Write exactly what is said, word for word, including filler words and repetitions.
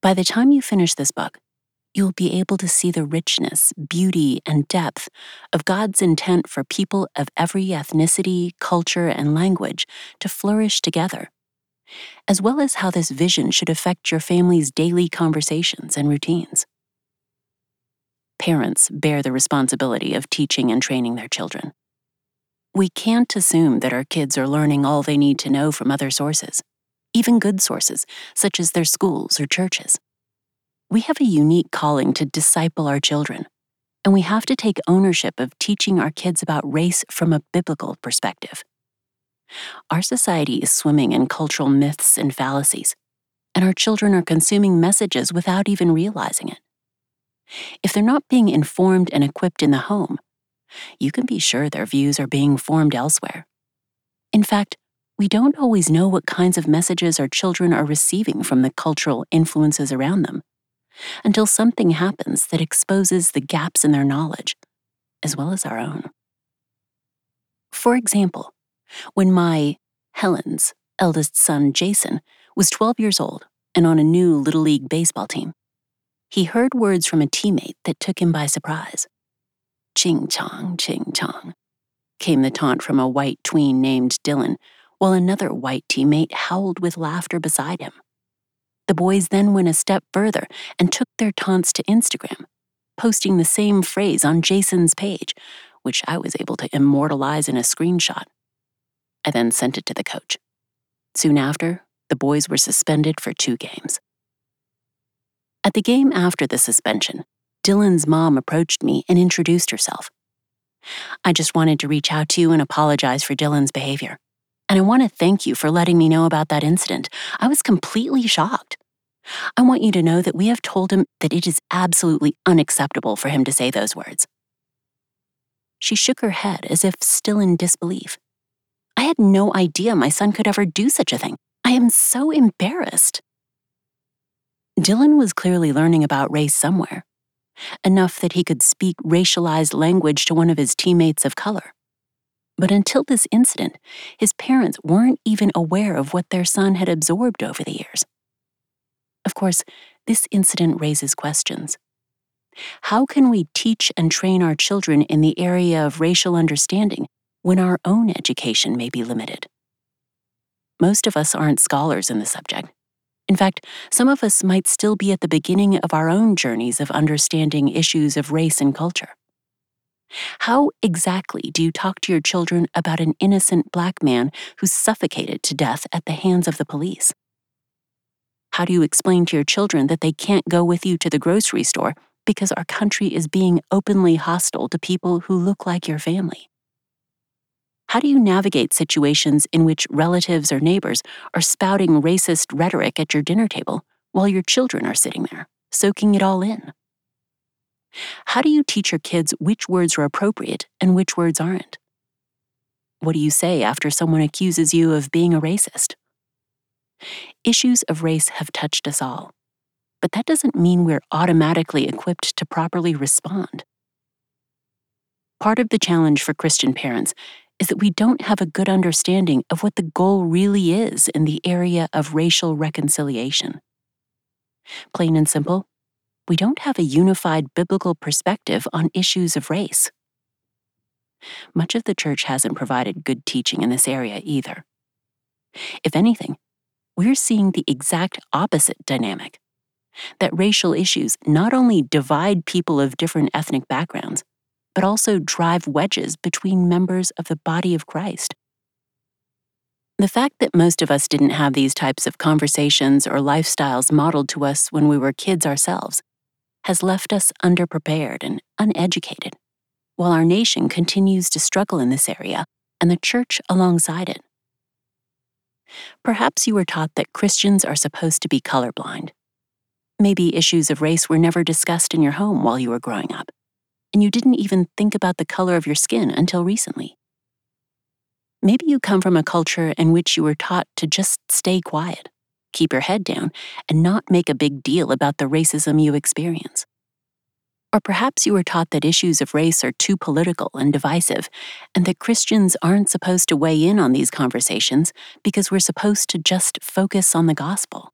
By the time you finish this book, you'll be able to see the richness, beauty, and depth of God's intent for people of every ethnicity, culture, and language to flourish together, as well as how this vision should affect your family's daily conversations and routines. Parents bear the responsibility of teaching and training their children. We can't assume that our kids are learning all they need to know from other sources, even good sources, such as their schools or churches. We have a unique calling to disciple our children, and we have to take ownership of teaching our kids about race from a biblical perspective. Our society is swimming in cultural myths and fallacies, and our children are consuming messages without even realizing it. If they're not being informed and equipped in the home, you can be sure their views are being formed elsewhere. In fact, we don't always know what kinds of messages our children are receiving from the cultural influences around them, until something happens that exposes the gaps in their knowledge, as well as our own. For example, when my, Helen's, eldest son, Jason, was twelve years old and on a new Little League baseball team, he heard words from a teammate that took him by surprise. Ching chong, ching chong, came the taunt from a white tween named Dylan, while another white teammate howled with laughter beside him. The boys then went a step further and took their taunts to Instagram, posting the same phrase on Jason's page, which I was able to immortalize in a screenshot. I then sent it to the coach. Soon after, the boys were suspended for two games. At the game after the suspension, Dylan's mom approached me and introduced herself. I just wanted to reach out to you and apologize for Dylan's behavior. And I want to thank you for letting me know about that incident. I was completely shocked. I want you to know that we have told him that it is absolutely unacceptable for him to say those words. She shook her head as if still in disbelief. I had no idea my son could ever do such a thing. I am so embarrassed. Dylan was clearly learning about race somewhere, enough that he could speak racialized language to one of his teammates of color. But until this incident, his parents weren't even aware of what their son had absorbed over the years. Of course, this incident raises questions. How can we teach and train our children in the area of racial understanding when our own education may be limited? Most of us aren't scholars in the subject. In fact, some of us might still be at the beginning of our own journeys of understanding issues of race and culture. How exactly do you talk to your children about an innocent Black man who's suffocated to death at the hands of the police? How do you explain to your children that they can't go with you to the grocery store because our country is being openly hostile to people who look like your family? How do you navigate situations in which relatives or neighbors are spouting racist rhetoric at your dinner table while your children are sitting there, soaking it all in? How do you teach your kids which words are appropriate and which words aren't? What do you say after someone accuses you of being a racist? Issues of race have touched us all, but that doesn't mean we're automatically equipped to properly respond. Part of the challenge for Christian parents is that we don't have a good understanding of what the goal really is in the area of racial reconciliation. Plain and simple, we don't have a unified biblical perspective on issues of race. Much of the church hasn't provided good teaching in this area either. If anything, we're seeing the exact opposite dynamic, that racial issues not only divide people of different ethnic backgrounds, but also drive wedges between members of the body of Christ. The fact that most of us didn't have these types of conversations or lifestyles modeled to us when we were kids ourselves has left us underprepared and uneducated, while our nation continues to struggle in this area and the church alongside it. Perhaps you were taught that Christians are supposed to be colorblind. Maybe issues of race were never discussed in your home while you were growing up, and you didn't even think about the color of your skin until recently. Maybe you come from a culture in which you were taught to just stay quiet, keep your head down, and not make a big deal about the racism you experience. Or perhaps you were taught that issues of race are too political and divisive, and that Christians aren't supposed to weigh in on these conversations because we're supposed to just focus on the gospel.